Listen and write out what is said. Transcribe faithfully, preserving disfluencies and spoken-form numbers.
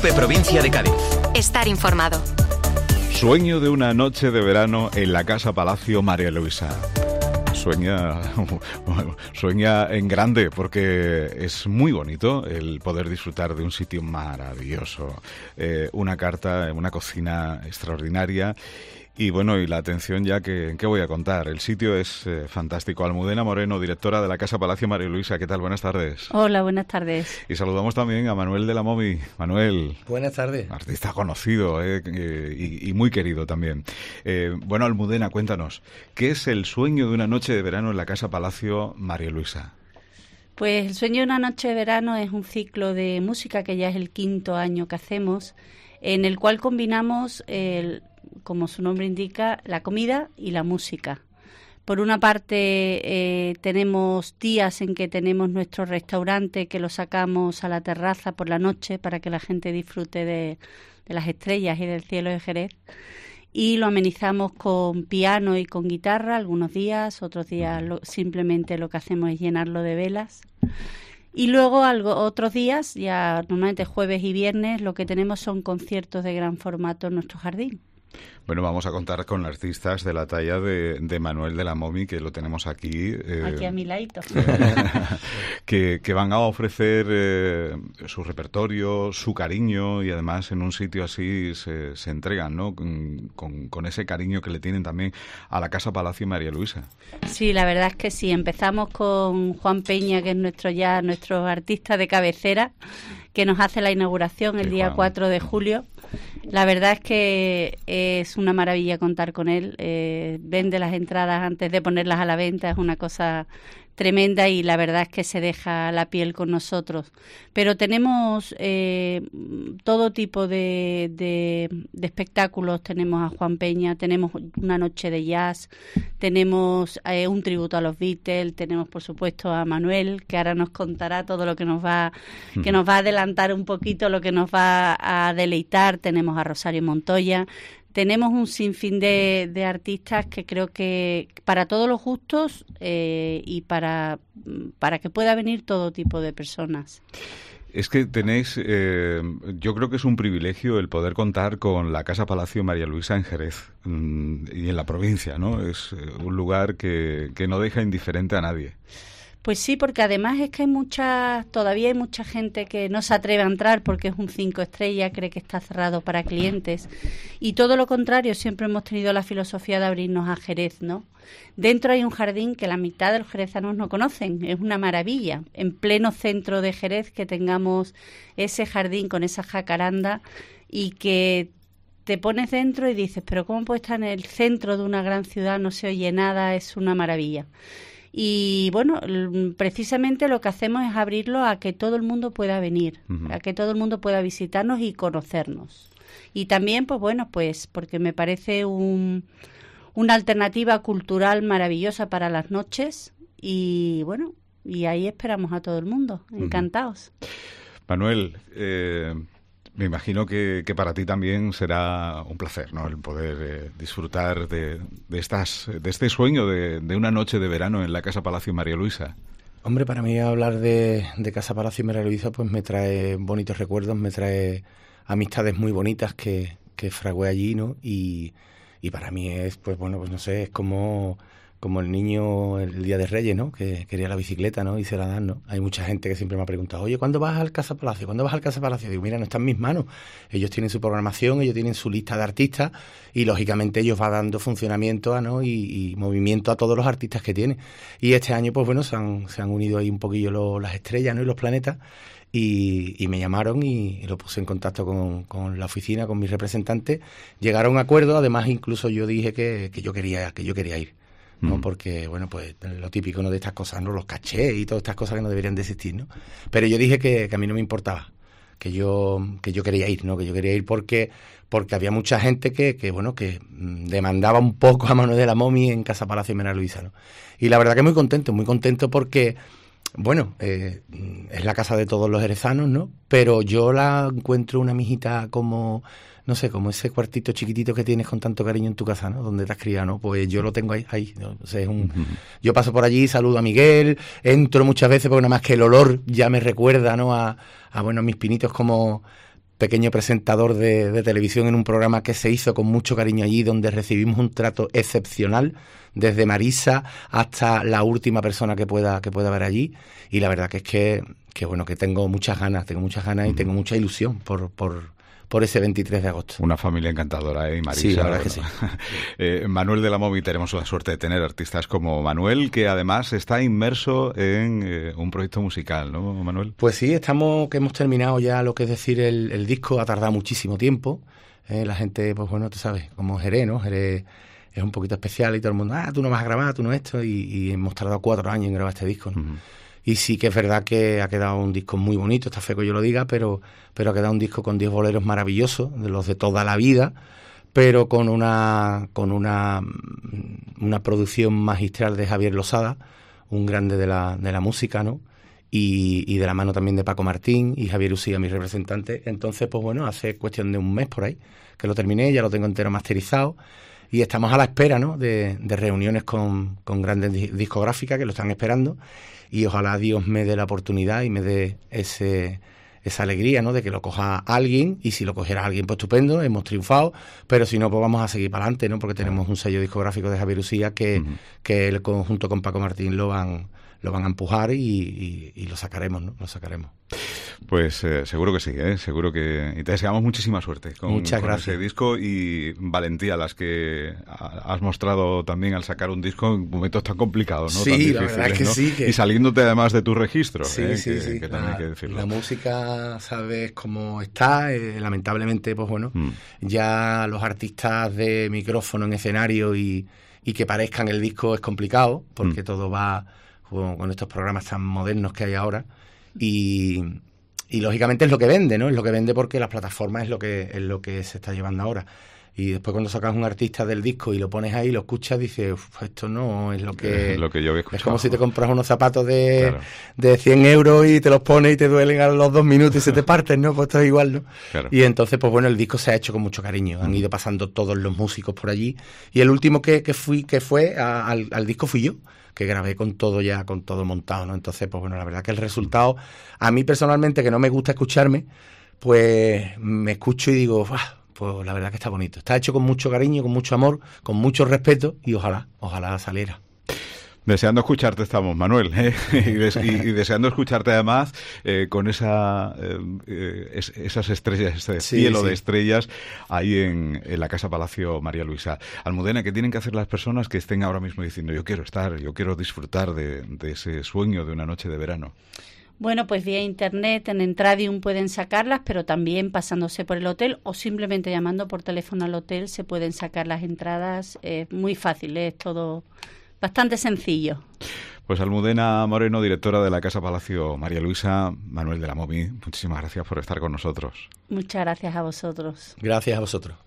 COPE Provincia de Cádiz. Estar informado. Sueño de una noche de verano en la Casa Palacio María Luisa. Sueña, sueña en grande, porque es muy bonito el poder disfrutar de un sitio maravilloso. Eh, una carta, una cocina extraordinaria. Y bueno, y la atención ya que, ¿qué voy a contar? El sitio es eh, fantástico. Almudena Moreno, directora de la Casa Palacio María Luisa. ¿Qué tal? Buenas tardes. Hola, buenas tardes. Y saludamos también a Manuel de la Momi. Manuel. Buenas tardes. Artista conocido eh, y, y muy querido también. Eh, bueno, Almudena, cuéntanos, ¿qué es el sueño de una noche de verano en la Casa Palacio María Luisa? Pues el sueño de una noche de verano es un ciclo de música que ya es el quinto año que hacemos, en el cual combinamos el... como su nombre indica, la comida y la música. Por una parte, eh, tenemos días en que tenemos nuestro restaurante que lo sacamos a la terraza por la noche para que la gente disfrute de, de las estrellas y del cielo de Jerez. Y lo amenizamos con piano y con guitarra algunos días, otros días lo, simplemente lo que hacemos es llenarlo de velas. Y luego algo, otros días, ya normalmente jueves y viernes, lo que tenemos son conciertos de gran formato en nuestro jardín. Bueno, vamos a contar con artistas de la talla de, de Manuel de la Momi, que lo tenemos aquí. Eh, aquí a mi ladito. que, que van a ofrecer eh, su repertorio, su cariño, y además en un sitio así se, se entregan, ¿no? Con, con, con ese cariño que le tienen también a la Casa Palacio María Luisa. Sí, la verdad es que sí. Empezamos con Juan Peña, que es nuestro ya nuestro artista de cabecera, que nos hace la inauguración el día cuatro de julio. La verdad es que es una maravilla contar con él. Eh, vende las entradas antes de ponerlas a la venta, es una cosa tremenda y la verdad es que se deja la piel con nosotros. Pero tenemos eh, todo tipo de, de, de espectáculos. Tenemos a Juan Peña, tenemos una noche de jazz, tenemos eh, un tributo a los Beatles, tenemos por supuesto a Manuel, que ahora nos contará todo lo que nos va, que nos va a adelantar un poquito, lo que nos va a deleitar. Tenemos a Rosario Montoya. Tenemos un sinfín de, de artistas que creo que para todos los gustos eh, y para, para que pueda venir todo tipo de personas. Es que tenéis, eh, yo creo que es un privilegio el poder contar con la Casa Palacio María Luisa en Jerez mmm, y en la provincia, ¿no? Es un lugar que, que no deja indiferente a nadie. Pues sí, porque además es que hay mucha, todavía hay mucha gente que no se atreve a entrar porque es un cinco estrellas, cree que está cerrado para clientes. Y todo lo contrario, siempre hemos tenido la filosofía de abrirnos a Jerez, ¿no? Dentro hay un jardín que la mitad de los jerezanos no conocen, es una maravilla. En pleno centro de Jerez que tengamos ese jardín con esa jacaranda y que te pones dentro y dices, pero ¿cómo puede estar en el centro de una gran ciudad? No se oye nada, es una maravilla. Y bueno, precisamente lo que hacemos es abrirlo a que todo el mundo pueda venir, uh-huh. a que todo el mundo pueda visitarnos y conocernos. Y también, pues bueno, pues porque me parece un, una alternativa cultural maravillosa para las noches y bueno, y ahí esperamos a todo el mundo, encantados. Uh-huh. Manuel, eh... me imagino que, que para ti también será un placer, ¿no? El poder eh, disfrutar de, de estas de este sueño de, de una noche de verano en la Casa Palacio María Luisa. Hombre, para mí hablar de, de Casa Palacio María Luisa pues me trae bonitos recuerdos, me trae amistades muy bonitas que, que fragué allí, ¿no? Y, y para mí es, pues bueno, pues no sé, es como... como el niño el día de Reyes, ¿no? Que quería la bicicleta, ¿no? Y se la dan, ¿no? Hay mucha gente que siempre me ha preguntado, oye, ¿cuándo vas al Casa Palacio? ¿Cuándo vas al Casa Palacio? Digo, mira, no está en mis manos. Ellos tienen su programación, ellos tienen su lista de artistas y, lógicamente, ellos van dando funcionamiento, ¿no? y, y movimiento a todos los artistas que tienen. Y este año, pues bueno, se han, se han unido ahí un poquillo lo, las estrellas, ¿no? Y los planetas. Y, y me llamaron y, y lo puse en contacto con, con la oficina, con mis representantes. Llegaron a un acuerdo, además, incluso yo dije que, que yo quería que yo quería ir. ¿no? Porque, bueno, pues lo típico, ¿no? De estas cosas, ¿no? Los cachés y todas estas cosas que no deberían de existir, ¿no? Pero yo dije que, que a mí no me importaba, que yo que yo quería ir, ¿no? Que yo quería ir porque porque había mucha gente que, que bueno, que demandaba un poco a Manuel de la Momi en Casa Palacio María Luisa, ¿no? Y la verdad que muy contento, muy contento porque, bueno, eh, es la casa de todos los jerezanos, ¿no? Pero yo la encuentro una mijita como... no sé, como ese cuartito chiquitito que tienes con tanto cariño en tu casa, ¿no? Donde te has criado, ¿no? Pues yo lo tengo ahí, ahí, ¿no? O sea, es un... uh-huh. Yo paso por allí, saludo a Miguel, entro muchas veces porque nada más que el olor ya me recuerda, ¿no? A, a bueno, a mis pinitos como... pequeño presentador de, de televisión en un programa que se hizo con mucho cariño allí, donde recibimos un trato excepcional, desde Marisa hasta la última persona que pueda que pueda ver allí. Y la verdad que es que, que bueno, que tengo muchas ganas, tengo muchas ganas y tengo mucha ilusión por, por, por ese veintitrés de agosto. Una familia encantadora, ¿eh? Marisa, sí, la verdad bueno. que sí. eh, Manuel de la Momi, tenemos la suerte de tener artistas como Manuel, que además está inmerso en eh, un proyecto musical, ¿no, Manuel? Pues sí, estamos, que hemos terminado ya lo que es decir el, el disco, ha tardado muchísimo tiempo. Eh, la gente, pues bueno, tú sabes, como Jerez, ¿no? Jerez es un poquito especial y todo el mundo, ah, tú no vas a grabar, tú no esto, y, y hemos tardado cuatro años en grabar este disco, ¿no? Uh-huh. Y sí que es verdad que ha quedado un disco muy bonito, está feo que yo lo diga, pero, pero ha quedado un disco con diez boleros maravillosos, de los de toda la vida, pero con una con una, una producción magistral de Javier Losada, un grande de la, de la música, ¿no? Y, y de la mano también de Paco Martín y Javier Usía, mi representante. Entonces, pues bueno, hace cuestión de un mes por ahí que lo terminé, ya lo tengo entero masterizado. Y estamos a la espera, ¿no?, de, de reuniones con, con grandes discográficas que lo están esperando, y ojalá Dios me dé la oportunidad y me dé ese esa alegría, ¿no?, de que lo coja alguien, y si lo cogiera alguien, pues estupendo, hemos triunfado, pero si no, pues vamos a seguir para adelante, ¿no?, porque tenemos un sello discográfico de Javier Usía que, uh-huh. que él junto con Paco Martín lo van lo van a empujar y, y, y lo sacaremos, ¿no? Lo sacaremos. Pues eh, seguro que sí, ¿eh? Seguro que... Y te deseamos muchísima suerte con, Muchas con gracias. ese disco, y valentía las que has mostrado también al sacar un disco en momentos tan complicados, ¿no? Sí, tan la verdad es que ¿no? sí. Que... Y saliéndote además de tu registro, sí, ¿eh? sí, que, sí. que también la, hay que decirlo. La música, sabes cómo está, eh, lamentablemente, pues bueno, mm. ya los artistas de micrófono en escenario y, y que parezcan el disco es complicado, porque mm. todo va... con estos programas tan modernos que hay ahora, y, y lógicamente es lo que vende, ¿no? Es lo que vende porque las plataformas es lo que es lo que se está llevando ahora. Y después cuando sacas un artista del disco y lo pones ahí, lo escuchas, dices, esto no es lo que... Es lo que yo había escuchado. Es como si te compras unos zapatos de, claro. de cien euros y te los pones y te duelen a los dos minutos y se te parten, ¿no? Pues esto es igual, ¿no? Claro. Y entonces, pues bueno, el disco se ha hecho con mucho cariño. Han ido pasando todos los músicos por allí. Y el último que, que fui que fue a, al, al disco fui yo, que grabé con todo ya, con todo montado, ¿no? Entonces, pues bueno, la verdad que el resultado, a mí personalmente, que no me gusta escucharme, pues me escucho y digo, ¡ah! Pues la verdad que está bonito. Está hecho con mucho cariño, con mucho amor, con mucho respeto, y ojalá, ojalá saliera. Deseando escucharte estamos, Manuel, ¿eh? y, des, y, y deseando escucharte además eh, con esa eh, es, esas estrellas, ese sí, cielo sí. de estrellas ahí en, en la Casa Palacio María Luisa. Almudena, ¿qué tienen que hacer las personas que estén ahora mismo diciendo yo quiero estar, yo quiero disfrutar de, de ese sueño de una noche de verano? Bueno, pues vía internet, en Entradium pueden sacarlas, pero también pasándose por el hotel o simplemente llamando por teléfono al hotel se pueden sacar las entradas. Es muy fácil, es todo bastante sencillo. Pues Almudena Moreno, directora de la Casa Palacio María Luisa, Manuel de la Momi, muchísimas gracias por estar con nosotros. Muchas gracias a vosotros. Gracias a vosotros.